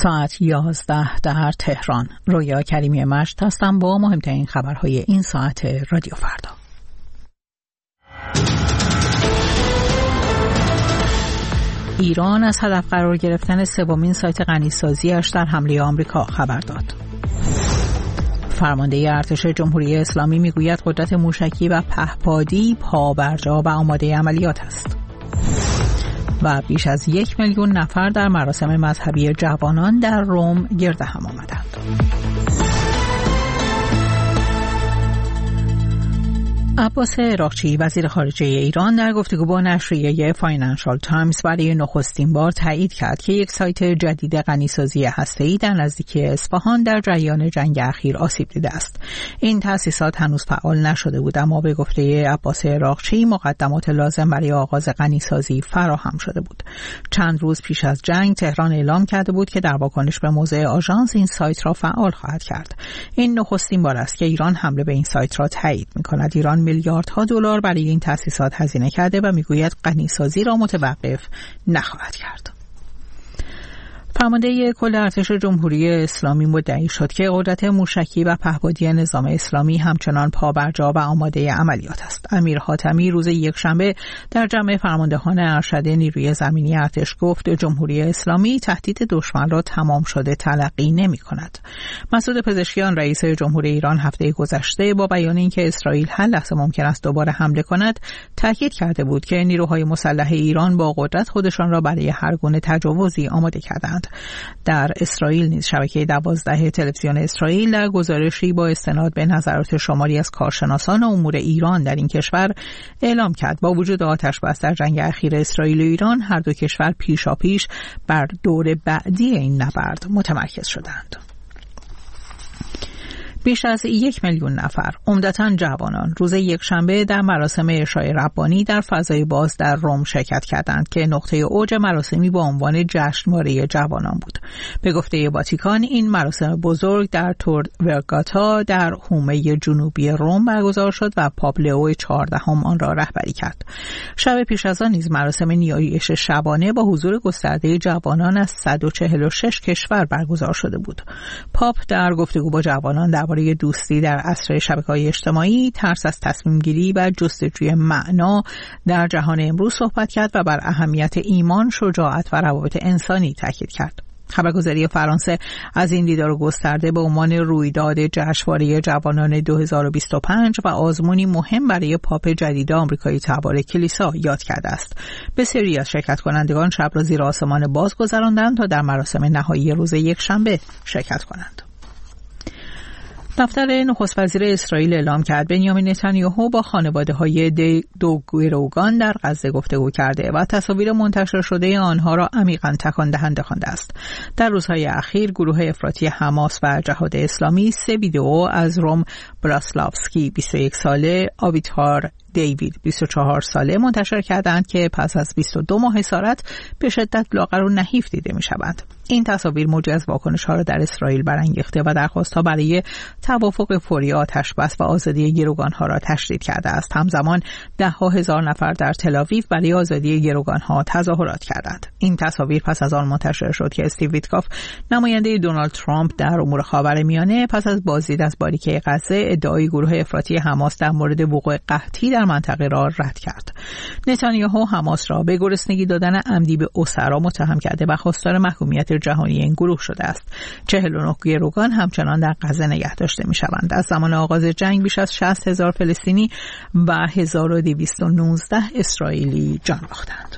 ساعت 11 در تهران. رویا کریمی مجد هستم با مهمترین خبرهای این ساعت رادیو فردا. ایران از هدف قرار گرفتن سومین سایت غنیسازی‌اش در حمله آمریکا خبر داد. فرمانده ارتش جمهوری اسلامی میگوید قدرت موشکی و پهپادی پابرجا و آماده عملیات است. و بیش از 1 میلیون نفر در مراسم مذهبی جوانان در روم گرد هم آمدند. عباس عراقچی وزیر خارجه ایران در گفتگو با نشریه فاینانشال تایمز برای نخستین بار تایید کرد که یک سایت جدید غنیسازی هسته‌ای در نزدیکی اصفهان در جریان جنگ اخیر آسیب دیده است. این تأسیسات هنوز فعال نشده بود، اما به گفته عباس عراقچی مقدمات لازم برای آغاز غنیسازی فراهم شده بود. چند روز پیش از جنگ تهران اعلام کرده بود که در واکنش به موضع آژانس این سایت را فعال خواهد کرد. این نخستین بار است که ایران حمله به این سایت را تایید می‌کند. ایران میلیاردها دلار برای این تأسیسات هزینه کرده و میگوید غنیسازی را متوقف نخواهد کرد. فرمانده کل ارتش جمهوری اسلامی مدعی شد که قدرت موشکی و پهپادی نظام اسلامی همچنان پابرجا و آماده عملیات است. امیر حاتمی روز یکشنبه در جمع فرماندهان ارشد نیروی زمینی ارتش گفت جمهوری اسلامی تهدید دشمن را تمام شده تلقی نمی‌کند. مسعود پزشکیان رئیس جمهور ایران هفته گذشته با بیان اینکه اسرائیل هر لحظه ممکن است دوباره حمله کند تاکید کرده بود که نیروهای مسلح ایران با قدرت خودشان را برای هر گونه تجاوزی آماده کردند. در اسرائیل نیز شبکه 12 تلویزیون اسرائیل در گزارشی با استناد به نظرات شماری از کارشناسان امور ایران در این کشور اعلام کرد با وجود آتش‌بس در جنگ اخیر اسرائیل و ایران هر دو کشور پیشاپیش بر دور بعدی این نبرد متمرکز شدند. بیش از 1 میلیون نفر، عمدتاً جوانان، روز یکشنبه در مراسم عشای ربانی در فضای باز در روم شرکت کردند که نقطه اوج مراسمی با عنوان جشنواره جوانان بود. به گفته واتیکان این مراسم بزرگ در تور ورگاتا در حومه جنوبی روم برگزار شد و پاپ لئو 14 آن را رهبری کرد. شب پیش از آن نیز مراسم نیایش شبانه با حضور گسترده جوانان از 146 کشور برگزار شده بود. پاپ در گفتگو با جوانان درباره دوستی در عصر شبکه‌های اجتماعی، ترس از تصمیم گیری و جستجوی معنا در جهان امروز صحبت کرد و بر اهمیت ایمان، شجاعت و روابط انسانی تاکید کرد. خبرگزاری فرانسه از این دیدار گسترده به عنوان رویداد جشنواره جوانان 2025 و آزمونی مهم برای پاپ جدید آمریکایی تبار کلیسا یاد کرده است. بسیاری از شرکت کنندگان شب را زیر آسمان باز گذراندند تا در مراسم نهایی روز یکشنبه شرکت کنند. دفتر نخست وزیر اسرائیل اعلام کرد بنیامین نتانیاهو با خانواده‌های دو گروگان در غزه گفتگو کرده و تصاویر منتشر شده آنها را عمیقاً تکان دهنده خوانده است. در روزهای اخیر گروه افراطی حماس و جهاد اسلامی 3 ویدئو از روم براسلافسکی 21 ساله، آویتار دیوید 24 ساله منتشر کردند که پس از 22 ماه اسارت به شدت لاغر و نحیف دیده می‌شوند. این تصاویر موجی از واکنش‌ها را در اسرائیل برانگیخته و درخواست‌ها برای توافق فوری آتش‌بس و آزادی گروگان‌ها را تشدید کرده است. همزمان ده‌ها هزار نفر در تل‌آویو برای آزادی گروگان‌ها تظاهرات کردند. این تصاویر پس از آن منتشر شد که استیو ویتکاف نماینده دونالد ترامپ در امور خاورمیانه پس از بازدید از باریکه غزه ادعای گروه افراطی حماس در مورد وقوع قحطی در منطقه را رد کرد. نتانیاهو حماس را به گرسنگی دادن عمدی به اسرا متهم کرده و خواستار محکومیت جهانی این گروه شده است. 49 گروگان همچنان در غزه نگه داشته می‌شوند. از زمان آغاز جنگ بیش از 60,000 فلسطینی و 1219 اسرائیلی جان باختند.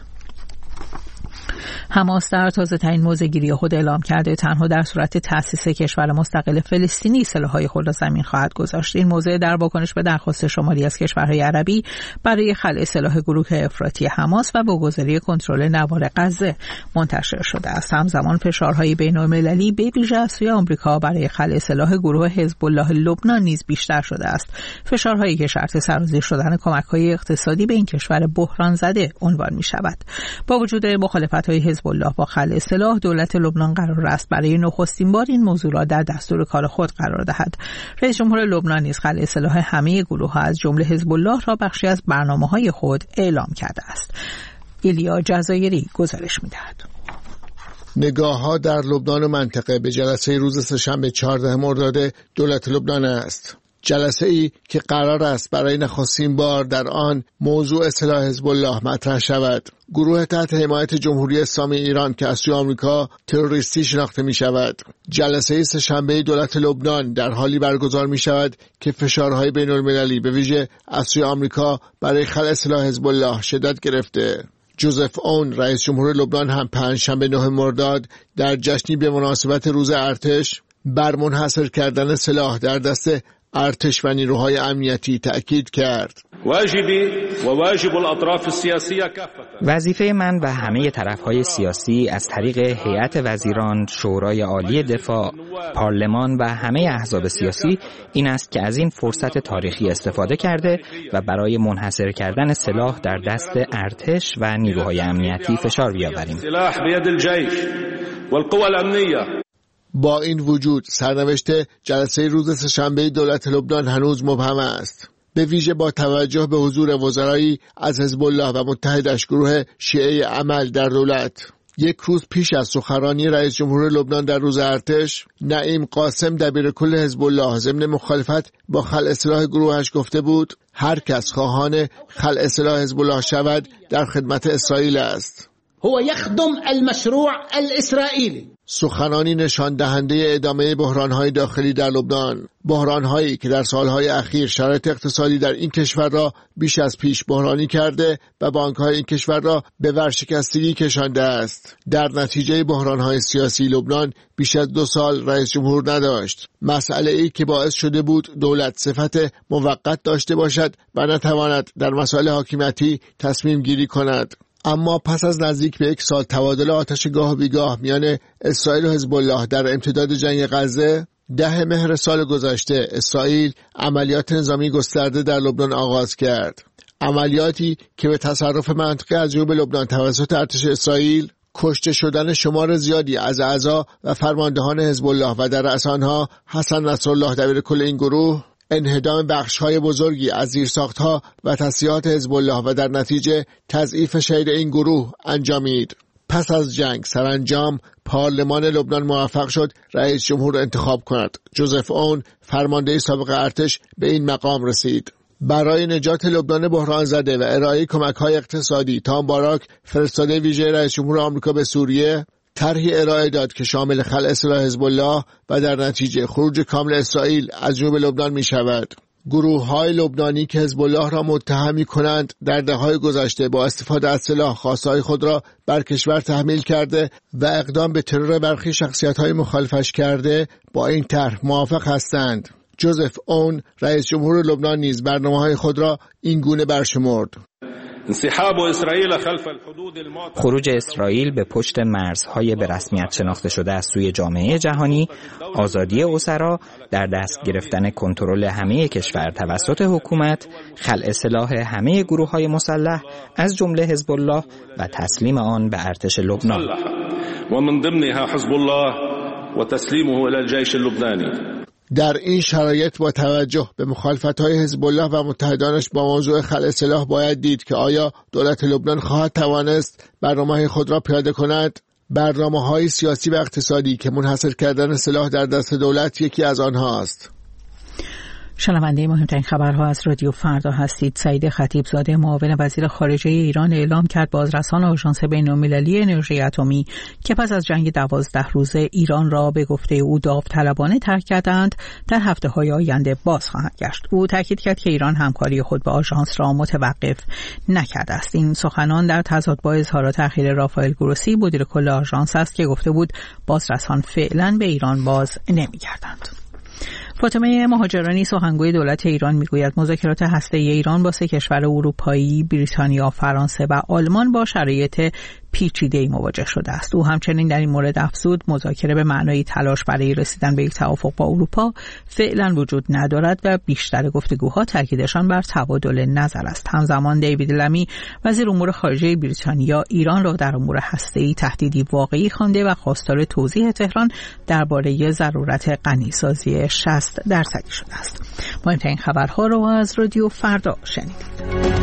حماس در تازه‌ترین موضع‌گیری خود اعلام کرده تنها در صورت تأسیس کشور مستقل فلسطینی سلاح‌های خود را زمین خواهد گذاشت. این موضع در واکنش به درخواست شماری از کشورهای عربی برای خلع سلاح گروه افراطی حماس و واگذاری کنترل نوار غزه منتشر شده است. همزمان فشارهای بین‌المللی به ویژه از سوی آمریکا برای خلع سلاح گروه حزب الله لبنان نیز بیشتر شده است. فشارهایی که شرط سرازیر شدن کمک‌های اقتصادی به این کشور بحران زده عنوان می‌شود. با وجود مخالفت‌های حزب الله با خلع سلاح، دولت لبنان قرار است برای نخستین بار این موضوع را در دستور کار خود قرار دهد. رئیس جمهور لبنان نیز خلع سلاح همه گروه‌ها از جمله حزب الله را بخشی از برنامه‌های خود اعلام کرده است. ایلیا جزایری گزارش می‌دهد. نگاه‌ها در لبنان و منطقه به جلسه روز سه‌شنبه 14 مرداد دولت لبنان است. جلسه ای که قرار است برای نخستین بار در آن موضوع سلاح حزب الله مطرح شود. گروه تحت حمایت جمهوری اسلامی ایران که از سوی آمریکا تروریستی شناخته می شود. جلسه سه‌شنبه دولت لبنان در حالی برگزار می شود که فشارهای بین المللی به ویژه از سوی آمریکا برای خلع سلاح حزب الله شدت گرفته. جوزف اون رئیس جمهور لبنان هم پنجشنبه 9 مرداد در جشنی به مناسبت روز ارتش بر منحصر کردن سلاح در دست ارتش و نیروهای امنیتی تأکید کرد. وظیفه من و همه طرفهای سیاسی از طریق هیئت وزیران، شورای عالی دفاع، پارلمان و همه احزاب سیاسی این است که از این فرصت تاریخی استفاده کرده و برای منحصر کردن سلاح در دست ارتش و نیروهای امنیتی فشار بیاوریم. با این وجود سرنوشت جلسه روز سه‌شنبه دولت لبنان هنوز مبهم است. به ویژه با توجه به حضور وزرایی از حزب الله و متحدش گروه شیعه عمل در دولت. یک روز پیش از سخنرانی رئیس جمهور لبنان در روز ارتش، نعیم قاسم دبیرکل حزب الله ضمن مخالفت با خلع سلاح گروهش گفته بود هر کس خواهان خلع سلاح حزب الله شود در خدمت اسرائیل است. هو يخدم المشروع الإسرائيلي. سخنانی نشان دهنده ادامه بحران‌های داخلی در لبنان، بحران‌هایی که در سال‌های اخیر شرایط اقتصادی در این کشور را بیش از پیش بحرانی کرده و بانک‌های این کشور را به ورشکستگی کشانده است. در نتیجه بحران‌های سیاسی لبنان بیش از 2 سال رئیس جمهور نداشت، مسئله‌ای که باعث شده بود دولت صفت موقت داشته باشد و نتواند در مسائل حاکمیتی تصمیم گیری کند. اما پس از نزدیک به 1 سال تبادل آتش گاه و بیگاه میان اسرائیل و حزب الله در امتداد جنگ غزه، 10 مهر سال گذشته اسرائیل عملیات نظامی گسترده در لبنان آغاز کرد. عملیاتی که به تصرف منطقه از جنوب لبنان توسط ارتش اسرائیل، کشته شدن شمار زیادی از اعضا و فرماندهان حزب الله و در رأس آنها حسن نصرالله دبیرکل این گروه، انهدام بخش‌های بزرگی از زیرساخت‌ها و تسلیحات حزب الله و در نتیجه تضعیف شهید این گروه انجامید. پس از جنگ سرانجام پارلمان لبنان موفق شد رئیس جمهور انتخاب کند. جوزف اون فرمانده سابق ارتش به این مقام رسید. برای نجات لبنان بحران زده و ارائه کمک‌های اقتصادی تام باراک، فرستاده ویژه رئیس جمهور آمریکا به سوریه، طرحی ارائه داد که شامل خلع سلاح حزب الله و در نتیجه خروج کامل اسرائیل از جنوب لبنان می شود. گروه‌های لبنانی که حزب الله را متهم می‌کنند در دهه‌های گذشته با استفاده از سلاح خواسته‌های خود را بر کشور تحمیل کرده و اقدام به ترور برخی شخصیت‌های مخالفش کرده، با این طرح موافق هستند. جوزف اون رئیس جمهور لبنان نیز برنامه‌های خود را این گونه برشمرد: خروج اسرائیل به پشت مرزهای به رسمیت شناخته شده از سوی جامعه جهانی، آزادی اسرا، در دست گرفتن کنترل همه کشور توسط حکومت، خلع سلاح همه گروه‌های مسلح از جمله حزب الله و تسلیم آن به ارتش لبنان. و من ضمنها حزب الله و تسلیمه الی الجیش اللبنانی. در این شرایط با توجه به مخالفت‌های حزب الله و متحدانش با موضوع خلع سلاح باید دید که آیا دولت لبنان خواهد توانست برنامه‌های خود را پیاده کند؟ برنامه‌های سیاسی و اقتصادی که منحصر کردن سلاح در دست دولت یکی از آنهاست. شنونده مهمترین خبرها از رادیو فردا هستید. سعید خطیبزاده معاون وزیر خارجه ایران اعلام کرد بازرسان آژانس بین‌المللی انرژی اتمی که پس از جنگ 12 روزه ایران را به گفته او داوطلبانه ترک کردند، در هفته‌های آینده باز خواهند گشت. او تاکید کرد که ایران همکاری خود با آژانس را متوقف نکرده است. این سخنان در تضاد با اظهارات اخیر رافائل گروسی مدیر کل آژانس است که گفته بود بازرسان فعلا به ایران باز نمی‌گردند. فاطمه مهاجرانی سخنگوی دولت ایران میگوید مذاکرات هسته‌ای ایران با 3 کشور اروپایی، بریتانیا، فرانسه و آلمان با شرایط پیچیده‌ای مواجه شده است. او همچنین در این مورد افزود مذاکره به معنای تلاش برای رسیدن به یک توافق با اروپا فعلا وجود ندارد و بیشتر گفتگوها تاکیدشان بر تبادل نظر است. همزمان دیوید لمی وزیر امور خارجه بریتانیا ایران را در امور هسته‌ای تهدیدی واقعی خوانده و خواستار توضیح تهران درباره ضرورت غنیسازی 60% شده است. مهمترین خبرها را از رادیو فردا شنیدید.